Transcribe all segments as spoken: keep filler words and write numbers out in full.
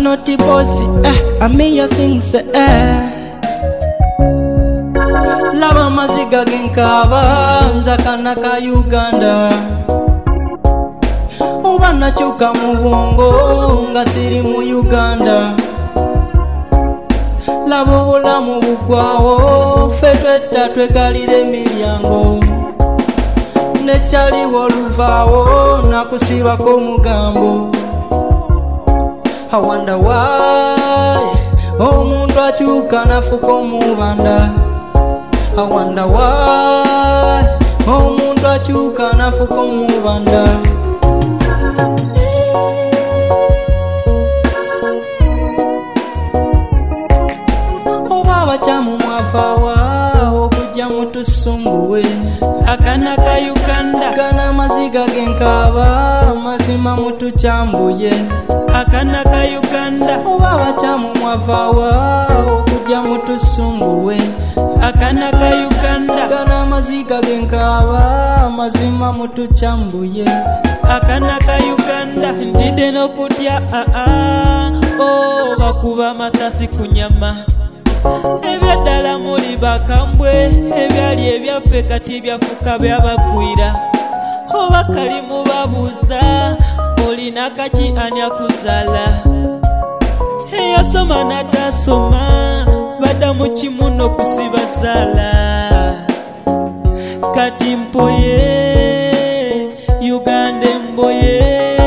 naughty bossy, eh, I mean you sing say eh. Lava maziga genkaba nzakana ka Uganda. Uba nachuka mu bwongo nga siri mu Uganda. Lava obulamu bugwawo ffe twetta twegalira emiryango. Nekyaliwo oluvaawo nakusibako omugambo. I wonder why omuntu akyuka nafuka omubanda. I wonder why omuntu akyuka nafuka omubanda. Oba abakyamu mwafaawa okujja mutusumbuwe. Akana ka Uganda kana maziga genkaba mazima mutukyambuye. Akana ka Uganda oba abakyamu mwafaawa okujja mutusumbuwe. Akana ka Uganda kana maziga genkaba mazima mutukyambuye. Akana ka Uganda ntidde n'okutya aa oh bakuba masasi ku nyama. Ebyaddala muli bakambwe ebyali ebyaffe kati byafuka byabagwira. Oba kali mubabuuza olina kaki ani akuzaala. Eyasoma n'atasoma badda mu kimu n'okusiba zaala. Kati mpoye Uganda emboye.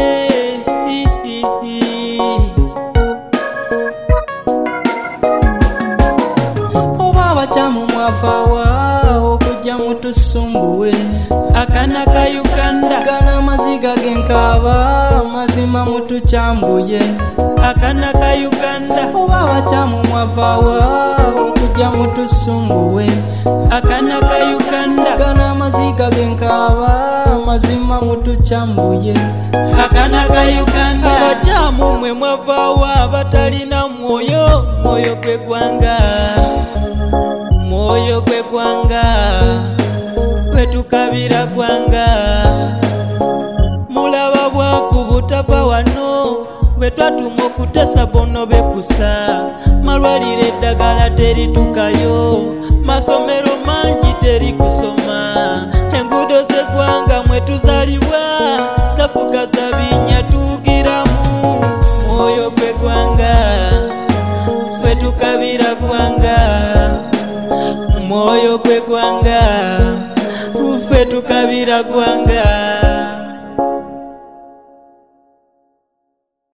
Oba abakyamu mwafaawa okujja mutusumbuwe. Akana ka Uganda kana maziga genkaba mazima mutukyambuye. Akana ka Uganda oba abakyamu mwafaawa okujja mutusumbuwe. Akana ka Uganda kana maziga genkaba mazima mutukyambuye. Akana ka Uganda abakyamu mwe mwavaawa abatalina mwoyo. Mwoyo gwe gwanga, mwoyo gwe gwanga, kwetukabira gwanga. Mulaba bwafu butava wano bwe twatuma okutesa bono bekusa. Malwaliro eddagala teritukayo, masomero mangi teri kusoma. Enguudo z'eggwanga mwe tuzaalibwa zafuka za binnya tuugiramu. Mwoyo gwe gwanga, ffe tukabira gwanga. Mwoyo gwe gwanga, ffe tukabira gwanga.